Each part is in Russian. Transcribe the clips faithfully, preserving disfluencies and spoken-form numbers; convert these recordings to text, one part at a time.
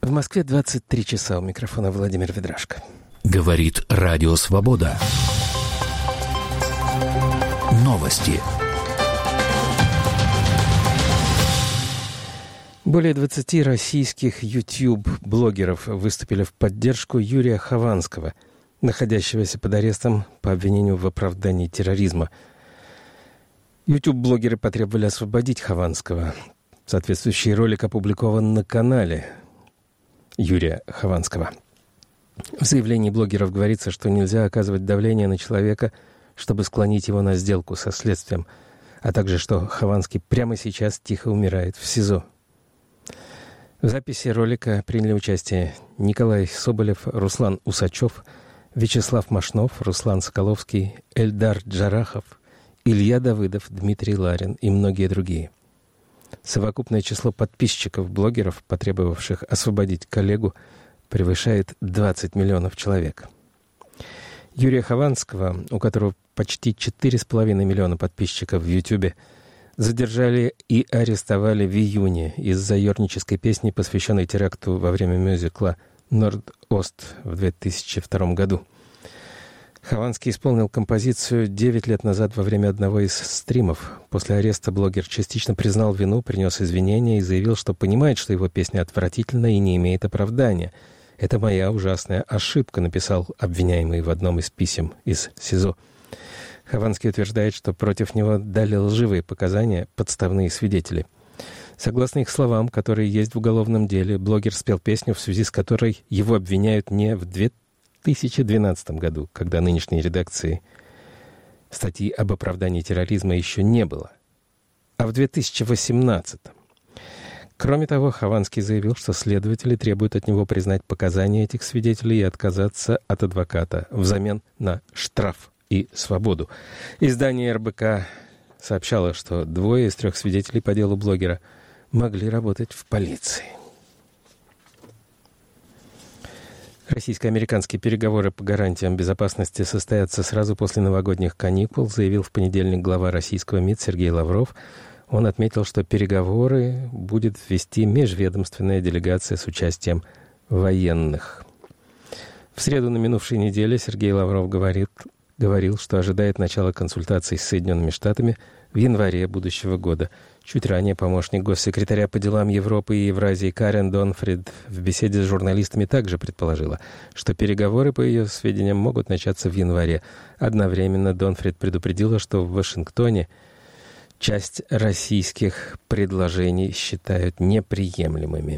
В Москве двадцать три часа. У микрофона Владимир Ведрашко. Говорит Радио Свобода. Новости. Более двадцати российских YouTube-блогеров выступили в поддержку Юрия Хованского, находящегося под арестом по обвинению в оправдании терроризма. YouTube-блогеры потребовали освободить Хованского. Соответствующий ролик опубликован на канале Юрия Хованского. В заявлении блогеров говорится, что нельзя оказывать давление на человека, чтобы склонить его на сделку со следствием, а также, что Хованский прямо сейчас тихо умирает в СИЗО. В записи ролика приняли участие Николай Соболев, Руслан Усачев, Вячеслав Машнов, Руслан Соколовский, Эльдар Джарахов, Илья Давыдов, Дмитрий Ларин и многие другие. Совокупное число подписчиков блогеров, потребовавших освободить коллегу, превышает двадцать миллионов человек. Юрия Хованского, у которого почти четыре с половиной миллиона подписчиков в Ютубе, задержали и арестовали в июне из-за ёрнической песни, посвященной теракту во время мюзикла «Норд-Ост» в две тысячи втором году. Хованский исполнил композицию девять лет назад во время одного из стримов. После ареста блогер частично признал вину, принес извинения и заявил, что понимает, что его песня отвратительна и не имеет оправдания. «Это моя ужасная ошибка», — написал обвиняемый в одном из писем из СИЗО. Хованский утверждает, что против него дали лживые показания подставные свидетели. Согласно их словам, которые есть в уголовном деле, блогер спел песню, в связи с которой его обвиняют не в две тысячи двенадцатом году, когда нынешней редакции статьи об оправдании терроризма еще не было, а в две тысячи восемнадцатом. Кроме того, Хованский заявил, что следователи требуют от него признать показания этих свидетелей и отказаться от адвоката взамен на штраф и свободу. Издание эр бэ ка сообщало, что двое из трех свидетелей по делу блогера могли работать в полиции. Российско-американские переговоры по гарантиям безопасности состоятся сразу после новогодних каникул, заявил в понедельник глава российского МИД Сергей Лавров. Он отметил, что переговоры будет вести межведомственная делегация с участием военных. В среду на минувшей неделе Сергей Лавров говорит, говорил, что ожидает начала консультаций с Соединенными Штатами в январе будущего года. Чуть ранее помощник госсекретаря по делам Европы и Евразии Карен Донфрид в беседе с журналистами также предположила, что переговоры, по ее сведениям, могут начаться в январе. Одновременно Донфрид предупредила, что в Вашингтоне часть российских предложений считают неприемлемыми.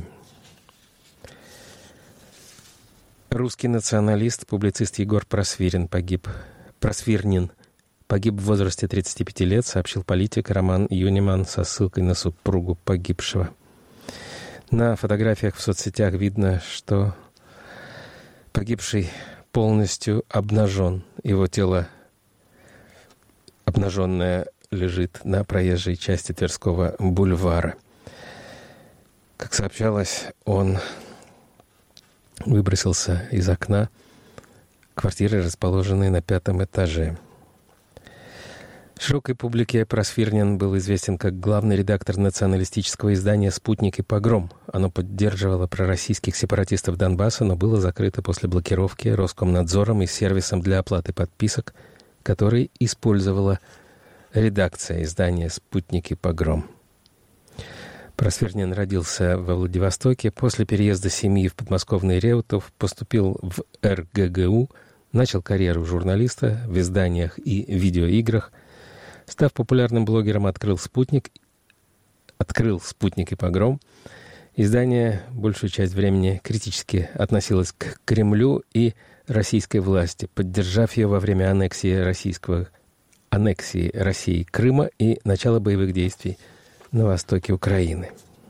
Русский националист, публицист Егор Просвирин погиб. Просвирнин погиб в возрасте тридцати пяти лет, сообщил политик Роман Юниман со ссылкой на супругу погибшего. На фотографиях в соцсетях видно, что погибший полностью обнажен. Его тело обнаженное лежит на проезжей части Тверского бульвара. Как сообщалось, он выбросился из окна квартиры, расположенной на пятом этаже. Широкой публике Просвирнин был известен как главный редактор националистического издания «Спутник» и «Погром». Оно поддерживало пророссийских сепаратистов Донбасса, но было закрыто после блокировки Роскомнадзором и сервисом для оплаты подписок, который использовала редакция издания «Спутник» и «Погром». Просвирнин родился во Владивостоке. После переезда семьи в подмосковный Реутов поступил в эр гэ гэ у, начал карьеру журналиста в изданиях и видеоиграх. Став популярным блогером, открыл «Спутник», открыл «Спутник» и «Погром». Издание большую часть времени критически относилось к Кремлю и российской власти, поддержав ее во время аннексии российского аннексии России Крыма и начала боевых действий на востоке Украины.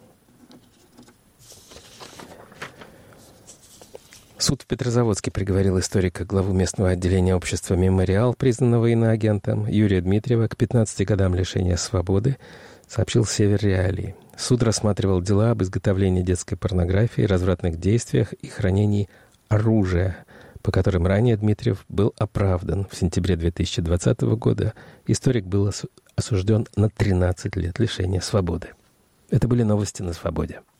Суд в Петрозаводске приговорил историка, главу местного отделения общества «Мемориал», признанного иноагентом, Юрия Дмитриева, к пятнадцати годам лишения свободы, сообщил «Север Реалии». Суд рассматривал дела об изготовлении детской порнографии, развратных действиях и хранении оружия, по которым ранее Дмитриев был оправдан. В сентябре две тысячи двадцатого года историк был осужден на тринадцать лет лишения свободы. Это были новости на «Свободе».